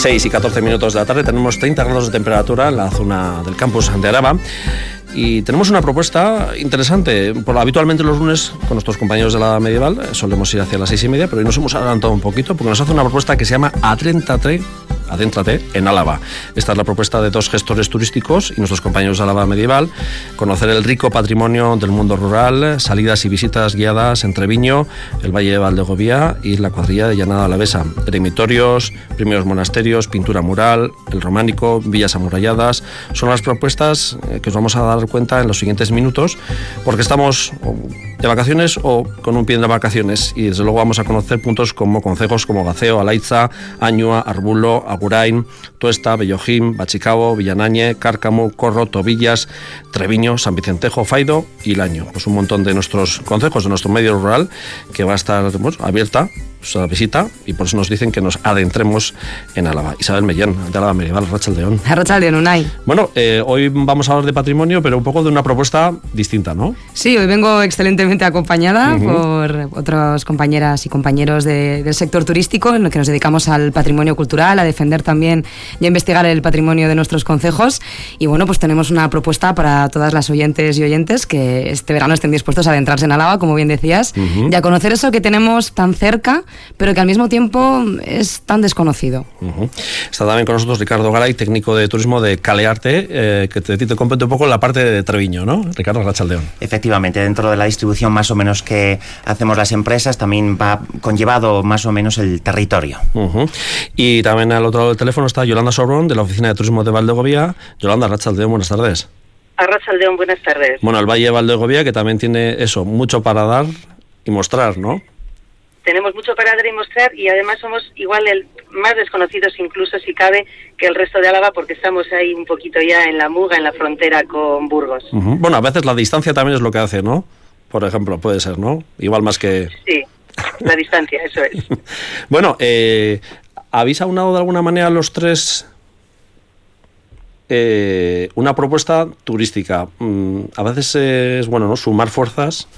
6 y 14 minutos de la tarde. Tenemos 30 grados de temperatura en la zona del campus de Araba. Y tenemos una propuesta interesante. Habitualmente los lunes con nuestros compañeros de la Medieval solemos ir hacia las 6:30, pero hoy nos hemos adelantado un poquito porque nos hace una propuesta que se llama Adéntrate en Álava. Esta es la propuesta de dos gestores turísticos y nuestros compañeros de Álava Medieval. Conocer el rico patrimonio del mundo rural, salidas y visitas guiadas en Treviño, el Valle de Valdegovía y la cuadrilla de Llanada Alavesa. Eremitorios, primeros monasterios, pintura mural, el románico, villas amuralladas. Son las propuestas que os vamos a dar cuenta en los siguientes minutos, porque estamos de vacaciones o con un pie en las vacaciones, y desde luego vamos a conocer puntos como concejos como Gaceo, Alaitza, Añua, Arbulo, Agurain, Tuesta, Bellojim, Bachicabo, Villanañe, Cárcamo, Corro, Tobillas, Treviño, San Vicentejo, Faido y Laño. Pues un montón de nuestros concejos, de nuestro medio rural, que va a estar abierta a la visita, y por eso nos dicen que nos adentremos en Álava. Isabel Mellán, de Álava Medieval, Arratsaldeon. Arratsaldeon, Unai. Bueno, hoy vamos a hablar de patrimonio, pero un poco de una propuesta distinta, ¿no? Sí, hoy vengo excelentemente acompañada por otras compañeras y compañeros del sector turístico, en el que nos dedicamos al patrimonio cultural, a defender también y a investigar el patrimonio de nuestros concejos. Y bueno, pues tenemos una propuesta para todas las oyentes y oyentes que este verano estén dispuestos a adentrarse en Álava, como bien decías, y a conocer eso que tenemos tan cerca, pero que al mismo tiempo es tan desconocido. Está también con nosotros Ricardo Garay, técnico de turismo de Calearte, que te compete un poco la parte de Treviño, ¿no? Ricardo, Arratsaldeon. Efectivamente, dentro de la distribución más o menos que hacemos las empresas, también va conllevado más o menos el territorio. Y también al otro lado del teléfono está Yolanda Sobrón, de la Oficina de Turismo de Valdegovía. Yolanda, Arratsaldeon, buenas tardes. Arratsaldeon, buenas tardes. Bueno, el Valle de Valdegovía, que también tiene eso, mucho para dar y mostrar, ¿no? Tenemos mucho para dar y mostrar, y además somos igual más desconocidos incluso, si cabe, que el resto de Álava, porque estamos ahí un poquito ya en la muga, en la frontera con Burgos. Bueno, a veces la distancia también es lo que hace, ¿no? Por ejemplo, puede ser, ¿no? Igual más que... Sí, la distancia, eso es. Bueno, ¿habéis aunado de alguna manera los tres una propuesta turística? A veces es bueno, ¿no?, sumar fuerzas.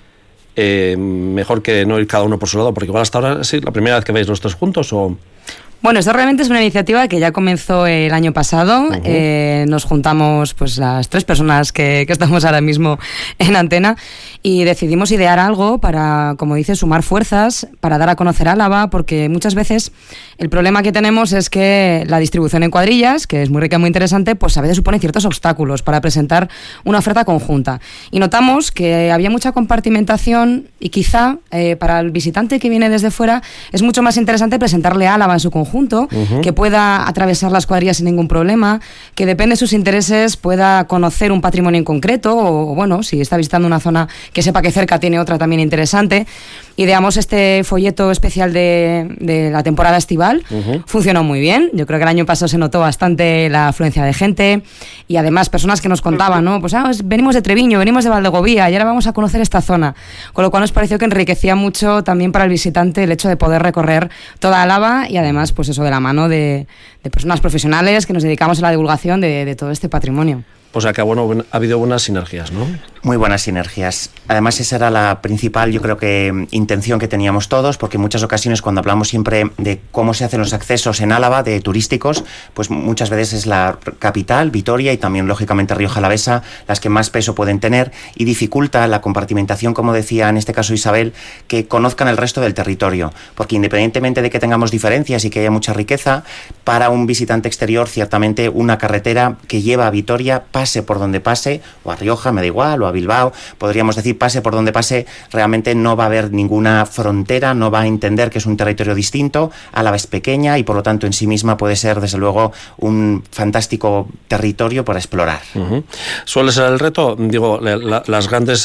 Mejor que no ir cada uno por su lado, porque igual hasta ahora sí, la primera vez que veis los tres juntos, o... Bueno, esto realmente es una iniciativa que ya comenzó el año pasado. Nos juntamos pues las tres personas que estamos ahora mismo en antena y decidimos idear algo para, como dices, sumar fuerzas, para dar a conocer Álava, porque muchas veces el problema que tenemos es que la distribución en cuadrillas, que es muy rica y muy interesante, pues a veces supone ciertos obstáculos para presentar una oferta conjunta. Y notamos que había mucha compartimentación y quizá para el visitante que viene desde fuera es mucho más interesante presentarle Álava en su conjunto, que pueda atravesar las cuadrillas sin ningún problema, que depende de sus intereses pueda conocer un patrimonio en concreto, o bueno, si está visitando una zona, que sepa que cerca tiene otra también interesante. Ideamos este folleto especial de la temporada estival. Funcionó muy bien. Yo creo que el año pasado se notó bastante la afluencia de gente, y además personas que nos contaban, ¿no? Pues venimos de Treviño, venimos de Valdegovía y ahora vamos a conocer esta zona, con lo cual nos pareció que enriquecía mucho también para el visitante el hecho de poder recorrer toda Álava, y además pues eso, de la mano de personas profesionales que nos dedicamos a la divulgación de todo este patrimonio. O sea que bueno, ha habido buenas sinergias, ¿no? Muy buenas sinergias. Además, esa era la principal, yo creo que, intención que teníamos todos, porque en muchas ocasiones cuando hablamos siempre de cómo se hacen los accesos en Álava, de turísticos, pues muchas veces es la capital, Vitoria, y también, lógicamente, Rioja Alavesa, las que más peso pueden tener, y dificulta la compartimentación, como decía en este caso Isabel, que conozcan el resto del territorio, porque independientemente de que tengamos diferencias y que haya mucha riqueza, para un visitante exterior, ciertamente, una carretera que lleva a Vitoria, pase por donde pase, o a Rioja, me da igual, o a Bilbao, podríamos decir, pase por donde pase, realmente no va a haber ninguna frontera, no va a entender que es un territorio distinto. Álava es pequeña y por lo tanto en sí misma puede ser desde luego un fantástico territorio para explorar. Suele ser el reto, digo, las grandes,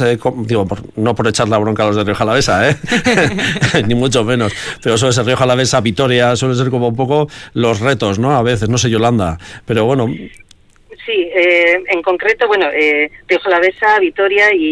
no por echar la bronca a los de Rioja Alavesa, ni mucho menos, pero suele ser Rioja Alavesa, Vitoria, suele ser como un poco los retos, ¿no? A veces, no sé, Yolanda, pero bueno... Sí, en concreto, bueno, Rioja Alavesa, Vitoria y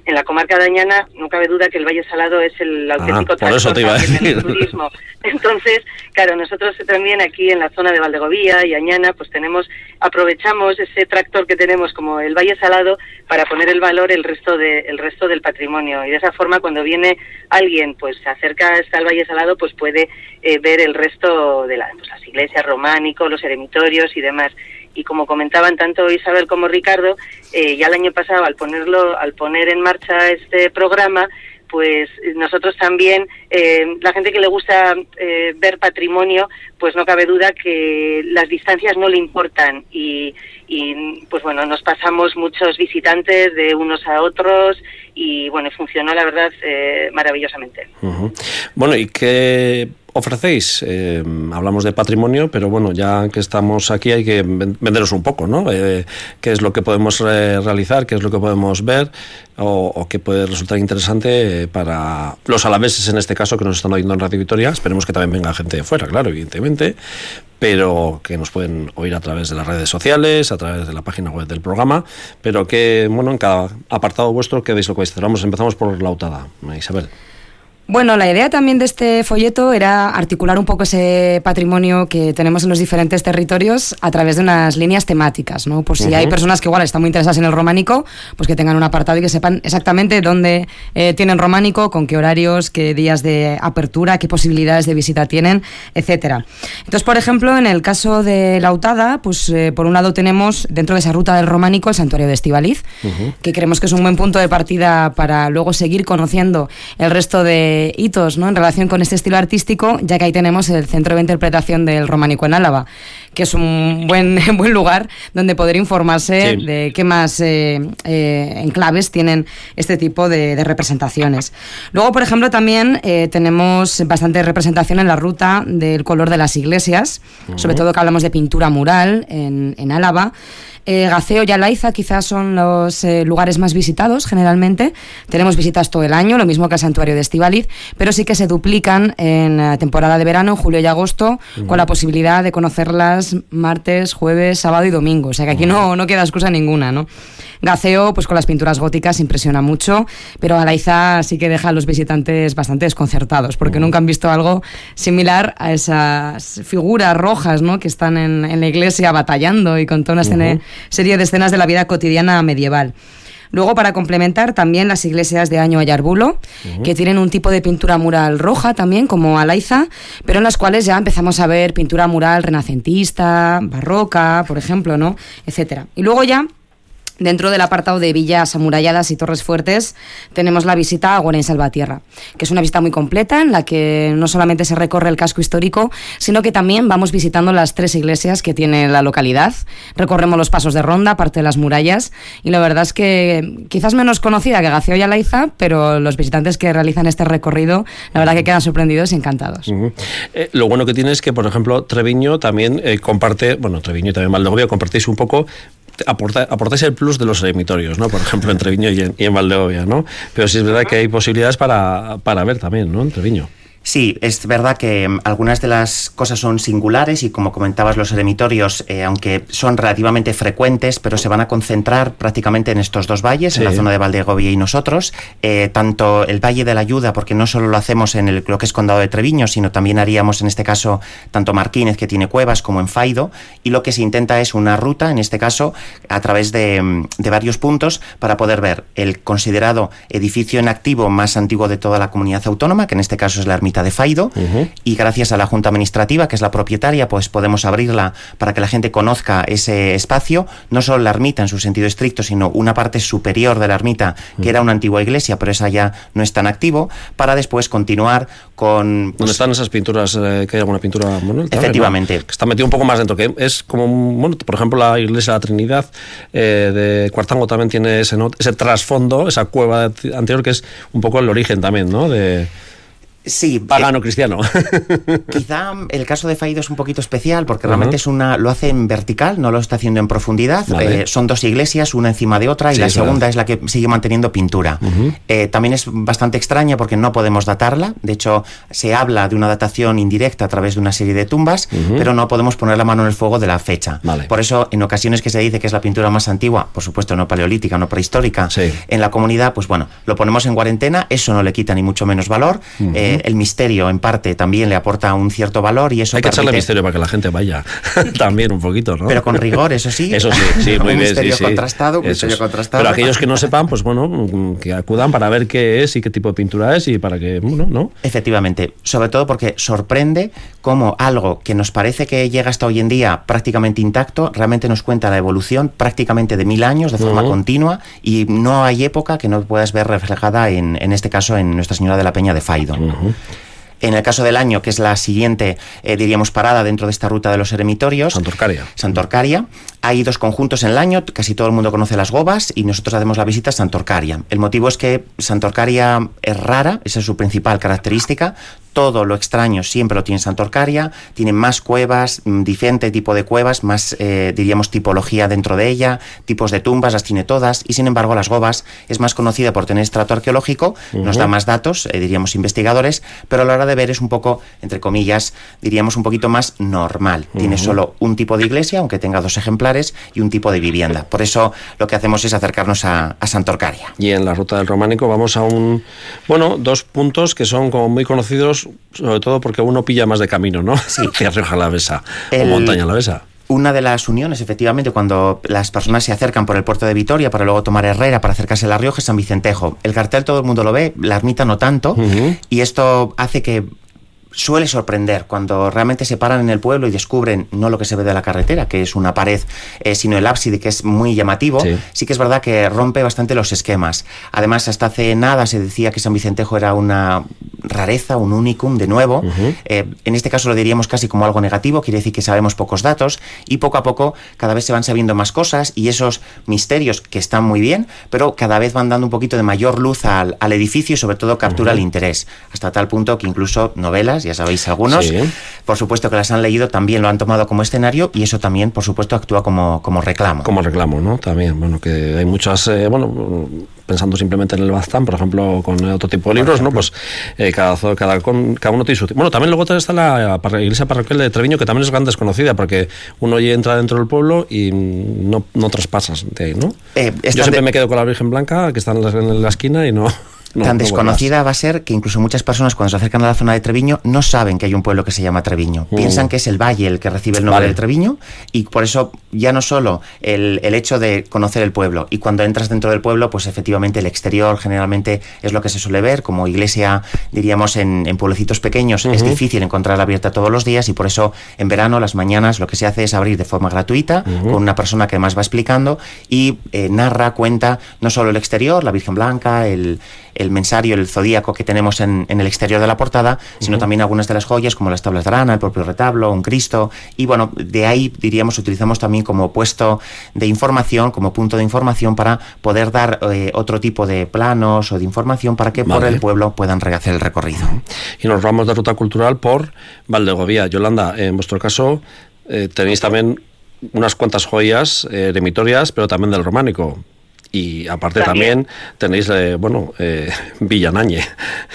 en la comarca de Añana no cabe duda que el Valle Salado es el auténtico tractor del turismo. Entonces, claro, nosotros también aquí en la zona de Valdegovía y Añana, pues aprovechamos ese tractor que tenemos como el Valle Salado para poner en valor el resto del patrimonio, y de esa forma cuando viene alguien, pues se acerca hasta el Valle Salado, pues puede ver el resto de las iglesias románicas, los eremitorios y demás. Y como comentaban tanto Isabel como Ricardo, ya el año pasado al poner en marcha este programa, pues nosotros también, la gente que le gusta ver patrimonio, pues no cabe duda que las distancias no le importan, y pues bueno, nos pasamos muchos visitantes de unos a otros, y bueno, funcionó la verdad maravillosamente. Uh-huh. Bueno, ¿y qué ofrecéis? Hablamos de patrimonio, pero bueno, ya que estamos aquí hay que venderos un poco, ¿no? ¿Qué es lo que podemos realizar? ¿Qué es lo que podemos ver? O qué puede resultar interesante para los alaveses, en este caso, que nos están oyendo en Radio Vitoria. Esperemos que también venga gente de fuera, claro, evidentemente, pero que nos pueden oír a través de las redes sociales, a través de la página web del programa, pero que, bueno, en cada apartado vuestro, ¿qué veis lo que vais a hacer? Empezamos por Lautada, Isabel. Bueno, la idea también de este folleto era articular un poco ese patrimonio que tenemos en los diferentes territorios a través de unas líneas temáticas, ¿no? Por si hay personas que igual están muy interesadas en el románico, pues que tengan un apartado y que sepan exactamente dónde tienen románico, con qué horarios, qué días de apertura, qué posibilidades de visita tienen, etcétera. Entonces, por ejemplo, en el caso de Lautada, pues por un lado tenemos dentro de esa ruta del románico el santuario de Estíbaliz, que creemos que es un buen punto de partida para luego seguir conociendo el resto de hitos, ¿no?, en relación con este estilo artístico, ya que ahí tenemos el Centro de Interpretación del Románico en Álava, que es un buen lugar donde poder informarse de qué más enclaves tienen este tipo de representaciones. Luego, por ejemplo, también tenemos bastante representación en la ruta del color de las iglesias, sobre todo que hablamos de pintura mural en Álava. Gaceo y Alaiza quizás son los lugares más visitados generalmente. Tenemos visitas todo el año, lo mismo que el santuario de Estíbaliz, pero sí que se duplican en la temporada de verano, en julio y agosto, con la posibilidad de conocerlas martes, jueves, sábado y domingo. O sea que aquí no queda excusa ninguna, ¿no? Gaceo, pues con las pinturas góticas impresiona mucho, pero Alaiza sí que deja a los visitantes bastante desconcertados, porque nunca han visto algo similar a esas figuras rojas, ¿no?, que están en la iglesia batallando y con toda una serie de escenas de la vida cotidiana medieval. Luego, para complementar, también las iglesias de Año Ayarbulo, que tienen un tipo de pintura mural roja también, como Alaiza, pero en las cuales ya empezamos a ver pintura mural renacentista, barroca, por ejemplo, ¿no?, etcétera. Y luego ya, dentro del apartado de villas amuralladas y torres fuertes, tenemos la visita a Guarén Salvatierra, que es una visita muy completa en la que no solamente se recorre el casco histórico, sino que también vamos visitando las 3 iglesias que tiene la localidad. Recorremos los pasos de ronda, parte de las murallas, y la verdad es que quizás menos conocida que Gaceo y Alaiza, pero los visitantes que realizan este recorrido, la verdad que quedan sorprendidos y encantados. Lo bueno que tiene es que, por ejemplo, Treviño también comparte, bueno, Treviño y también Valdegovía, compartéis un poco, aportáis el plus de los eremitorios, ¿no? Por ejemplo, en Treviño y en Valdegovía, ¿no? Pero sí es verdad que hay posibilidades para ver también, ¿no?, en Treviño. Sí, es verdad que algunas de las cosas son singulares y, como comentabas, los eremitorios, aunque son relativamente frecuentes, pero se van a concentrar prácticamente en estos 2 valles, en la zona de Valdegovía y nosotros. Tanto el Valle de la Ayuda, porque no solo lo hacemos en lo que es Condado de Treviño, sino también haríamos en este caso tanto Marquínez, que tiene cuevas, como en Faido, y lo que se intenta es una ruta, en este caso, a través de varios puntos, para poder ver el considerado edificio en activo más antiguo de toda la comunidad autónoma, que en este caso es la ermita de Faido, y gracias a la Junta Administrativa, que es la propietaria, pues podemos abrirla para que la gente conozca ese espacio, no solo la ermita en su sentido estricto, sino una parte superior de la ermita, que era una antigua iglesia, pero esa ya no está en activo, para después continuar con... ¿Dónde están esas pinturas? Que hay alguna pintura... Bueno, efectivamente. Que está metido un poco más dentro, que es como, bueno, por ejemplo, la iglesia de la Trinidad de Cuartango también tiene ese trasfondo, esa cueva anterior, que es un poco el origen también, ¿no?, Sí, pagano cristiano. Quizá el caso de Faido es un poquito especial porque realmente lo hace en vertical, no lo está haciendo en profundidad. Vale. Son dos iglesias, una encima de otra, y la segunda es la que sigue manteniendo pintura. También es bastante extraña porque no podemos datarla. De hecho, se habla de una datación indirecta a través de una serie de tumbas, pero no podemos poner la mano en el fuego de la fecha. Vale. Por eso, en ocasiones que se dice que es la pintura más antigua, por supuesto no paleolítica, no prehistórica, en la comunidad, pues bueno, lo ponemos en cuarentena, eso no le quita ni mucho menos valor. El misterio, en parte, también le aporta un cierto valor y eso hay que echarle misterio para que la gente vaya también un poquito, ¿no? Pero con rigor, eso sí. Eso sí, muy un bien. Misterio sí. contrastado, un misterio contrastado. Pero aquellos que no sepan, pues bueno, que acudan para ver qué es y qué tipo de pintura es y para que, bueno, ¿no? Efectivamente, sobre todo porque sorprende cómo algo que nos parece que llega hasta hoy en día prácticamente intacto, realmente nos cuenta la evolución prácticamente de 1000 años de forma continua, y no hay época que no puedas ver reflejada en este caso en Nuestra Señora de la Peña de Faido. En el caso del año, que es la siguiente, diríamos, parada dentro de esta ruta de los eremitorios, Santorcaria, hay 2 conjuntos en el año, casi todo el mundo conoce las Gobas, y nosotros hacemos la visita a Santorcaria. El motivo es que Santorcaria es rara, esa es su principal característica. Todo lo extraño siempre lo tiene Santorcaria, tiene más cuevas, diferente tipo de cuevas, más, diríamos, tipología dentro de ella, tipos de tumbas, las tiene todas, y sin embargo las Gobas es más conocida por tener estrato arqueológico, nos da más datos, diríamos, investigadores, pero a la hora de ver es un poco, entre comillas, diríamos, un poquito más normal. Tiene solo un tipo de iglesia, aunque tenga 2 ejemplares, y un tipo de vivienda. Por eso lo que hacemos es acercarnos a Santorcaria. Y en la ruta del Románico vamos a 2 puntos que son como muy conocidos, sobre todo porque uno pilla más de camino, ¿no? Sí. Hacia Rioja Alavesa o Montaña Alavesa. Una de las uniones, efectivamente, cuando las personas se acercan por el puerto de Vitoria para luego tomar Herrera para acercarse a La Rioja, es San Vicentejo. El cartel todo el mundo lo ve, la ermita no tanto, y esto hace que suele sorprender cuando realmente se paran en el pueblo y descubren no lo que se ve de la carretera, que es una pared, sino el ábside, que es muy llamativo. Sí que es verdad que rompe bastante los esquemas. Además, hasta hace nada se decía que San Vicentejo era una rareza, un unicum, de nuevo. En este caso lo diríamos casi como algo negativo, quiere decir que sabemos pocos datos, y poco a poco cada vez se van sabiendo más cosas, y esos misterios, que están muy bien, pero cada vez van dando un poquito de mayor luz al edificio, y sobre todo captura el interés, hasta tal punto que incluso novelas, ya sabéis algunos, por supuesto que las han leído, también lo han tomado como escenario, y eso también, por supuesto, actúa como reclamo. Como reclamo, ¿no? También, bueno, que hay muchas, pensando simplemente en el Baztán, por ejemplo, con otro tipo de libros, ¿no? Pues cada uno tiene su... Bueno, también luego está la iglesia parroquial de Treviño, que también es gran desconocida, porque uno ya entra dentro del pueblo y no traspasas de ahí, ¿no? Yo siempre me quedo con la Virgen Blanca, que está en la esquina, y no... Tan desconocida va a ser que incluso muchas personas, cuando se acercan a la zona de Treviño, no saben que hay un pueblo que se llama Treviño. Piensan que es el valle el que recibe el nombre de Treviño, y por eso ya no solo el hecho de conocer el pueblo, y cuando entras dentro del pueblo, pues efectivamente el exterior generalmente es lo que se suele ver. Como iglesia, diríamos, en pueblecitos pequeños es difícil encontrarla abierta todos los días, y por eso en verano, las mañanas, lo que se hace es abrir de forma gratuita, con una persona que además va explicando y narra, cuenta no solo el exterior, la Virgen Blanca, el mensario, el zodíaco que tenemos en el exterior de la portada, sino también algunas de las joyas, como las tablas de arana, el propio retablo, un Cristo, y bueno, de ahí, diríamos, utilizamos también como puesto de información, como punto de información, para poder dar otro tipo de planos o de información para que por el pueblo puedan hacer el recorrido. Y nos vamos de ruta cultural por Valdegovía. Yolanda, en vuestro caso tenéis también unas cuantas joyas eremitorias, pero también del románico. Y aparte también tenéis, Villanañe.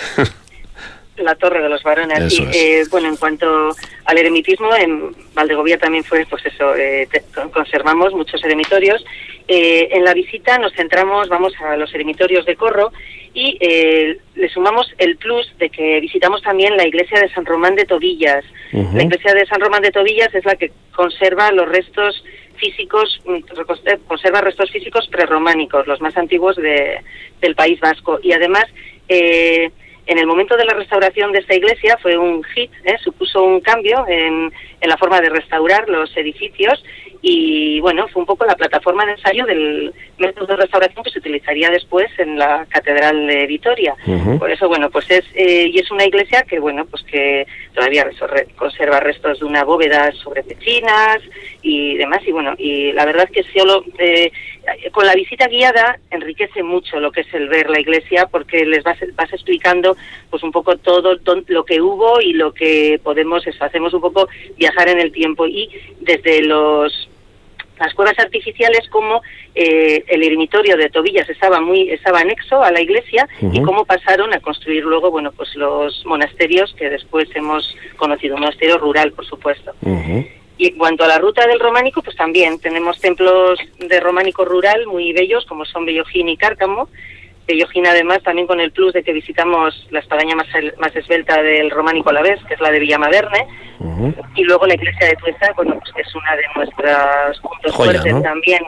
La Torre de los Varones. Eso en cuanto al eremitismo, en Valdegovía también fue, pues eso, conservamos muchos eremitorios. En la visita nos centramos, vamos a los eremitorios de Corro, y le sumamos el plus de que visitamos también la iglesia de San Román de Tobillas. La iglesia de San Román de Tobillas es la que conserva los restos físicos, conserva restos físicos prerrománicos, los más antiguos del País Vasco. Y además, en el momento de la restauración de esta iglesia fue un hit, supuso un cambio en la forma de restaurar los edificios, y bueno, fue un poco la plataforma de ensayo del método de restauración que se utilizaría después en la Catedral de Vitoria. Por eso, bueno, pues y es una iglesia que, bueno, pues que todavía conserva restos de una bóveda sobre pechinas y demás, y bueno, y la verdad es que solo con la visita guiada enriquece mucho lo que es el ver la iglesia, porque les vas explicando pues un poco todo lo que hubo y lo que podemos, hacemos un poco viajar en el tiempo, y desde las cuevas artificiales, como el eremitorio de Tobillas estaba anexo a la iglesia, y cómo pasaron a construir luego, bueno, pues los monasterios que después hemos conocido, un monasterio rural, por supuesto. Y en cuanto a la ruta del románico, pues también tenemos templos de románico rural muy bellos, como son Bellojín y Cárcamo. Bellojín, además, también con el plus de que visitamos la espadaña más esbelta del románico alavés, que es la de Villamaderne, y luego la iglesia de Tuesta, bueno, pues que es una de nuestros puntos fuertes, ¿no? También.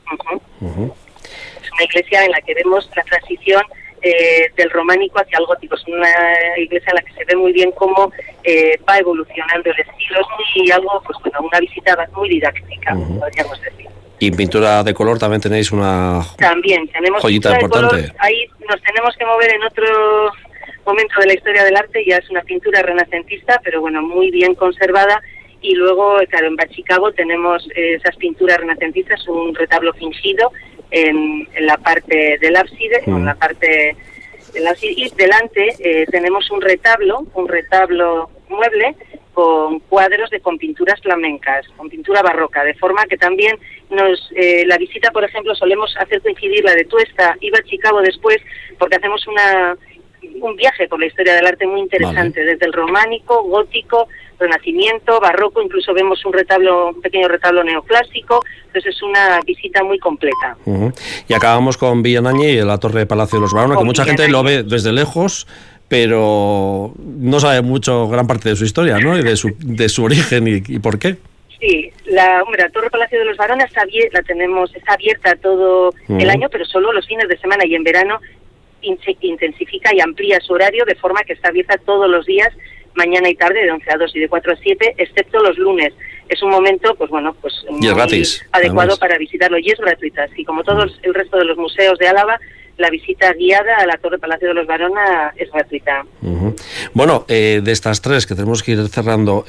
Es una iglesia en la que vemos la transición del románico hacia el gótico. Es una iglesia en la que se ve muy bien cómo va evolucionando el estilo. Es muy algo, pues bueno, una visita muy didáctica, podríamos decir. Y en pintura de color también tenéis una joyita importante. Ahí nos tenemos que mover en otro momento de la historia del arte, ya es una pintura renacentista, pero bueno, muy bien conservada. Y luego, claro, en Bachicabo tenemos esas pinturas renacentistas, un retablo fingido en la parte del ábside, en la parte del ábside, y delante tenemos un retablo mueble con cuadros con pinturas flamencas, con pintura barroca, de forma que también la visita, por ejemplo, solemos hacer coincidir la de Tuesta y Bachicabo después, porque hacemos un viaje por la historia del arte muy interesante, desde el románico, gótico, renacimiento, barroco, incluso vemos un pequeño retablo neoclásico. Entonces es una visita muy completa. Y acabamos con Villanañe y la Torre de Palacio de los Barona, que mucha gente lo ve desde lejos, pero no sabe mucho, gran parte de su historia, ¿no? Y de su origen y por qué. Sí, la Torre Palacio de los Barona está abierta todo el año, pero solo los fines de semana, y en verano intensifica y amplía su horario, de forma que está abierta todos los días, mañana y tarde, de 11 a 2 y de 4 a 7, excepto los lunes. Es un momento, pues bueno, pues muy gratis, adecuado además, para visitarlo, y es gratuita. Así como todo el resto de los museos de Álava, la visita guiada a la Torre Palacio de los Barona es gratuita. Bueno, de estas tres que tenemos que ir cerrando,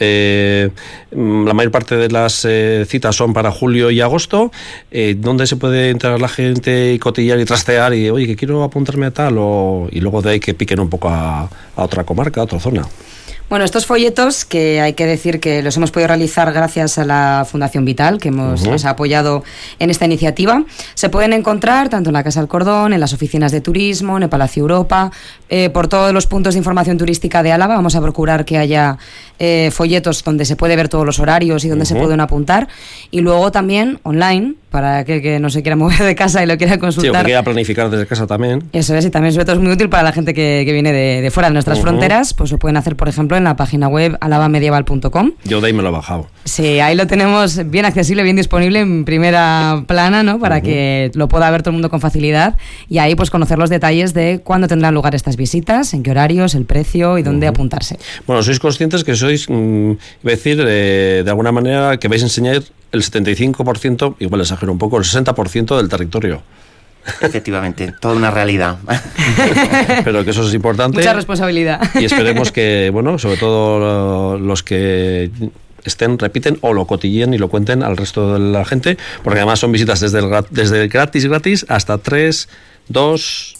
la mayor parte de las citas son para julio y agosto. ¿Dónde se puede entrar la gente y cotillar y trastear y, oye, que quiero apuntarme a tal, y luego de ahí que piquen un poco a otra comarca, a otra zona? Bueno, estos folletos, que hay que decir que los hemos podido realizar gracias a la Fundación Vital, que nos ha apoyado en esta iniciativa, se pueden encontrar tanto en la Casa del Cordón, en las oficinas de turismo, en el Palacio Europa, por todos los puntos de información turística de Álava. Vamos a procurar que haya folletos donde se puede ver todos los horarios y donde se pueden apuntar, y luego también online, para aquel que no se quiera mover de casa y lo quiera consultar. Sí, o que quiera planificar desde casa también. Eso es, y también sobre todo es muy útil para la gente que viene de fuera de nuestras fronteras. Pues lo pueden hacer, por ejemplo, en la página web alavamedieval.com. Yo de ahí me lo he bajado. Sí, ahí lo tenemos bien accesible, bien disponible en primera plana, ¿no? Para que lo pueda ver todo el mundo con facilidad, y ahí pues conocer los detalles de cuándo tendrán lugar estas visitas, en qué horarios, el precio y dónde apuntarse. Bueno, sois conscientes que sois, iba a decir, de alguna manera, que vais a enseñar el 75%, igual exagero un poco, el 60% del territorio. Efectivamente, toda una realidad. Pero que eso es importante. Mucha responsabilidad. Y esperemos que, bueno, sobre todo los que repiten o lo cotillen y lo cuenten al resto de la gente, porque además son visitas desde gratis hasta 3, 2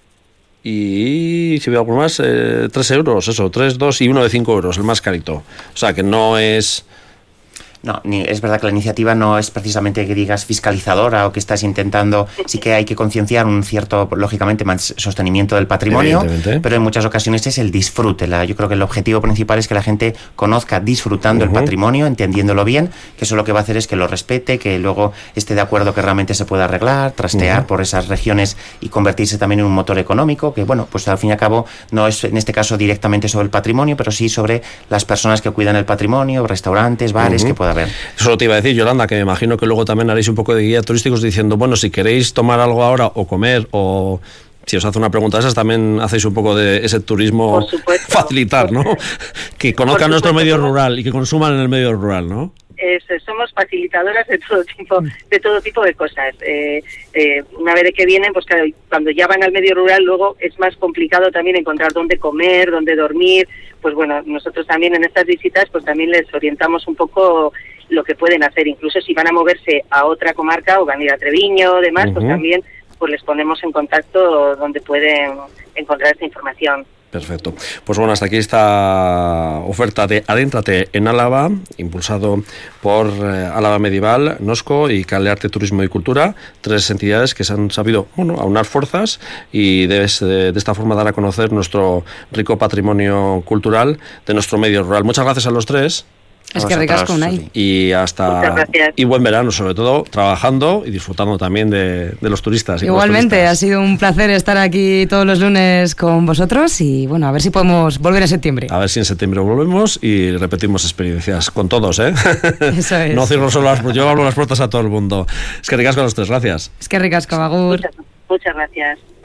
y, si veo algo más, 3 euros, eso, 3, 2 y uno de 5 euros, el más carito. O sea, que no es... No, es verdad que la iniciativa no es precisamente que digas fiscalizadora o que estás intentando, sí que hay que concienciar un cierto, lógicamente, más sostenimiento del patrimonio, pero en muchas ocasiones es el disfrute. Yo creo que el objetivo principal es que la gente conozca disfrutando el patrimonio, entendiéndolo bien, que eso lo que va a hacer es que lo respete, que luego esté de acuerdo que realmente se pueda arreglar, trastear por esas regiones y convertirse también en un motor económico, que bueno, pues al fin y al cabo no es en este caso directamente sobre el patrimonio, pero sí sobre las personas que cuidan el patrimonio, restaurantes, bares, que pueda haber. Eso te iba a decir, Yolanda, que me imagino que luego también haréis un poco de guía turísticos diciendo, bueno, si queréis tomar algo ahora o comer, o si os hace una pregunta de esas, también hacéis un poco de ese turismo facilitar, ¿no? Que conozcan nuestro medio rural y que consuman en el medio rural, ¿no? somos facilitadoras de todo tipo de cosas. Una vez que vienen, pues claro, cuando ya van al medio rural, luego es más complicado también encontrar dónde comer, dónde dormir. Pues bueno, nosotros también en estas visitas, pues también les orientamos un poco lo que pueden hacer. Incluso si van a moverse a otra comarca o van a ir a Treviño o demás, pues también pues les ponemos en contacto donde pueden encontrar esta información. Perfecto. Pues bueno, hasta aquí esta oferta de Adéntrate en Álava, impulsado por Álava Medieval, Nosco y Calearte Turismo y Cultura, 3 entidades que se han sabido aunar fuerzas y de esta forma dar a conocer nuestro rico patrimonio cultural de nuestro medio rural. Muchas gracias a los 3. Es que ricasco, Unai. Y y buen verano, sobre todo, trabajando y disfrutando también de los turistas. Igualmente, ha sido un placer estar aquí todos los lunes con vosotros y bueno, a ver si podemos volver en septiembre. A ver si en septiembre volvemos y repetimos experiencias con todos, ¿eh? Eso es. No cierro solo yo abro las puertas a todo el mundo. Es que ricasco a los 3, gracias. Es que ricasco, agur. Muchas gracias.